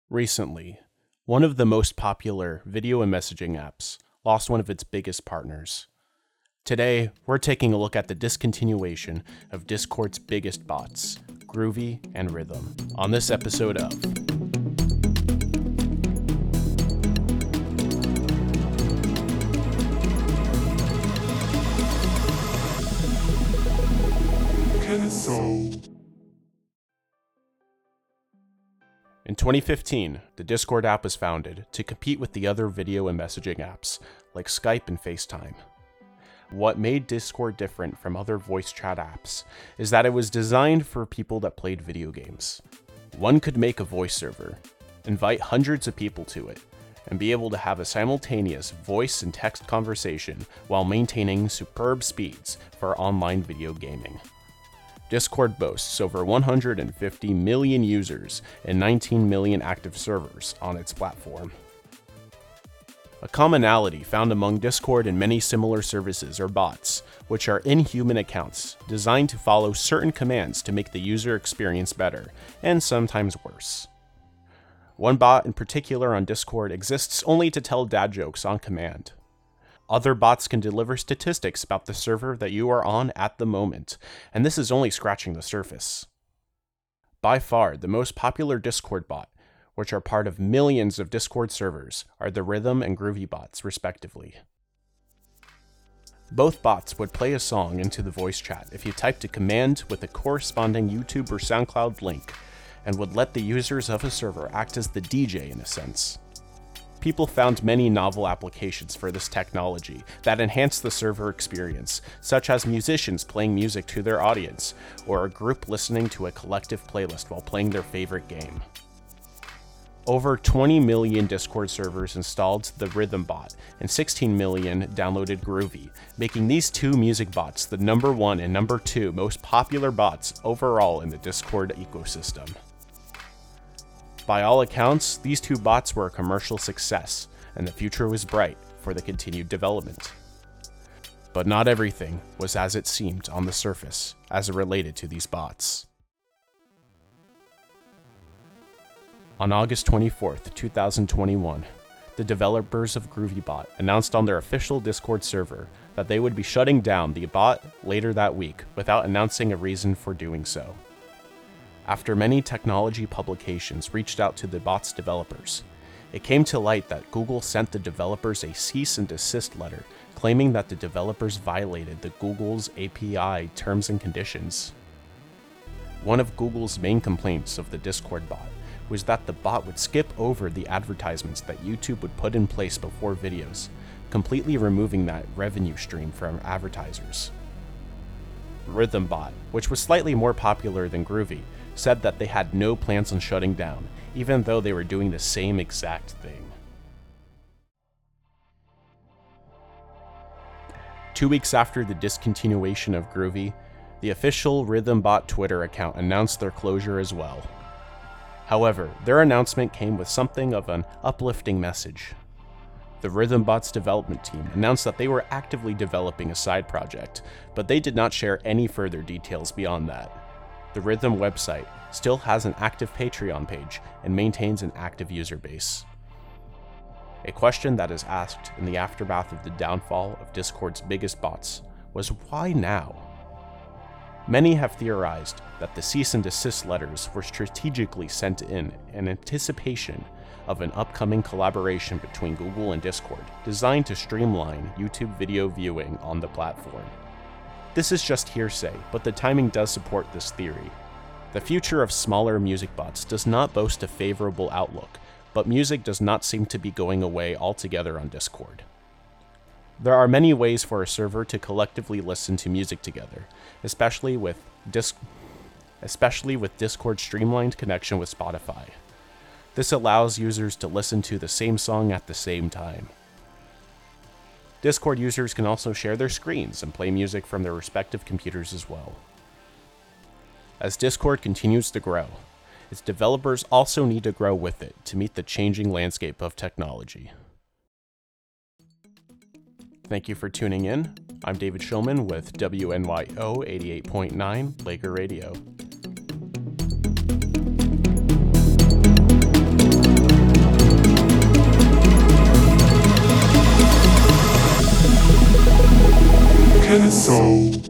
Recently, one of the most popular video and messaging apps lost one of its biggest partners. Today, we're taking a look at the discontinuation of Discord's biggest bots, Groovy and Rhythm, on this episode of In 2015, the Discord app was founded to compete with the other video and messaging apps like Skype and FaceTime. What made Discord different from other voice chat apps is that it was designed for people that played video games. One could make a voice server, invite hundreds of people to it, and be able to have a simultaneous voice and text conversation while maintaining superb speeds for online video gaming. Discord boasts over 150 million users and 19 million active servers on its platform. A commonality found among Discord and many similar services are bots, which are inhuman accounts designed to follow certain commands to make the user experience better, and sometimes worse. One bot in particular on Discord exists only to tell dad jokes on command. Other bots can deliver statistics about the server that you are on at the moment, and this is only scratching the surface. By far, the most popular Discord bot, which are part of millions of Discord servers, are the Rhythm and Groovy bots, respectively. Both bots would play a song into the voice chat if you typed a command with a corresponding YouTube or SoundCloud link, and would let the users of a server act as the DJ in a sense. People found many novel applications for this technology that enhance the server experience, such as musicians playing music to their audience, or a group listening to a collective playlist while playing their favorite game. Over 20 million Discord servers installed the Rhythm bot, and 16 million downloaded Groovy, making these two music bots the number 1 and number 2 most popular bots overall in the Discord ecosystem. By all accounts, these two bots were a commercial success, and the future was bright for the continued development. But not everything was as it seemed on the surface as it related to these bots. On August 24th, 2021, the developers of GroovyBot announced on their official Discord server that they would be shutting down the bot later that week without announcing a reason for doing so. After many technology publications reached out to the bot's developers, it came to light that Google sent the developers a cease and desist letter claiming that the developers violated the Google's API terms and conditions. One of Google's main complaints of the Discord bot was that the bot would skip over the advertisements that YouTube would put in place before videos, completely removing that revenue stream from advertisers. RhythmBot, which was slightly more popular than Groovy, said that they had no plans on shutting down, even though they were doing the same exact thing. 2 weeks after the discontinuation of Groovy, the official RhythmBot Twitter account announced their closure as well. However, their announcement came with something of an uplifting message. The RhythmBot's development team announced that they were actively developing a side project, but they did not share any further details beyond that. The Rhythm website still has an active Patreon page and maintains an active user base. A question that is asked in the aftermath of the downfall of Discord's biggest bots was why now? Many have theorized that the cease and desist letters were strategically sent in anticipation of an upcoming collaboration between Google and Discord designed to streamline YouTube video viewing on the platform. This is just hearsay, but the timing does support this theory. The future of smaller music bots does not boast a favorable outlook, but music does not seem to be going away altogether on Discord. There are many ways for a server to collectively listen to music together, especially with Discord's streamlined connection with Spotify. This allows users to listen to the same song at the same time. Discord users can also share their screens and play music from their respective computers as well. As Discord continues to grow, its developers also need to grow with it to meet the changing landscape of technology. Thank you for tuning in. I'm David Shulman with WNYO 88.9 Laker Radio. Pencil.